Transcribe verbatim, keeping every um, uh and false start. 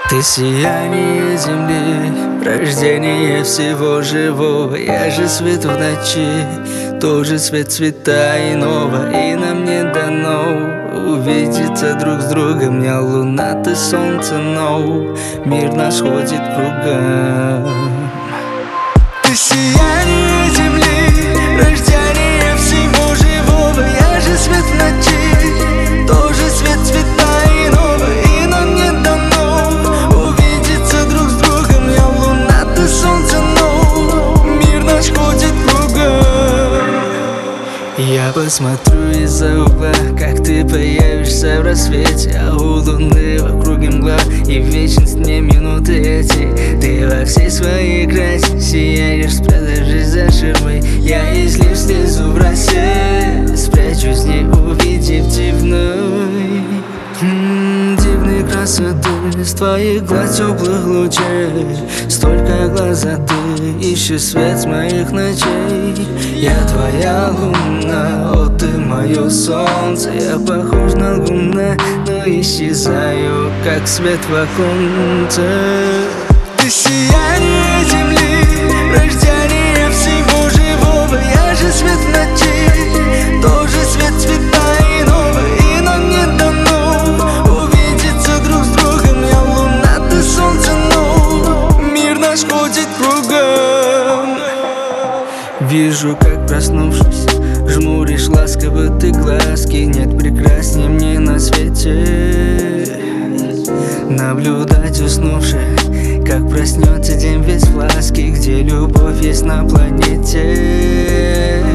Ты сияние земли, рождение всего живого. Я же свету в ночи, тоже свет цвета иного. И нам не дано увидеться друг с другом. Я луна, ты солнце, но мир наш ходит кругом. Ты сияние земли, рождение всего живого. Я же свет в ночи, тоже свет цвета иного. И нам не дано увидеться друг с другом. Я луна, ты солнце, но мир наш ходит кругом. Я посмотрю из-за угла, как ты появишься в рассвете. А у луны в округе мгла, и в вечность не минуты эти. Ты во всей своей красе сияешь, спрятавшись за ширмой. Я излив слезу в росе, спрячусь, не увидев дивной м-м, дивной красоты с твоих глаз теплых лучей. Столько глазоты, ищешь свет с моих ночей. Я твоя луна, о ты мое солнце. Я похож на луна, но исчезаю, как свет в оконце. Ты сияние земли, рождение всего живого. Я же свет в ночи, тоже свет цвета иного. И нам не дано увидеться друг с другом. Я луна, ты солнце, но мир наш ходит кругом. Вижу, как проснувшись, жмуришь ласково ты глазки. Нет прекрасней мне на свете наблюдать уснувших, как проснется день весь в ласке, где любовь есть на планете.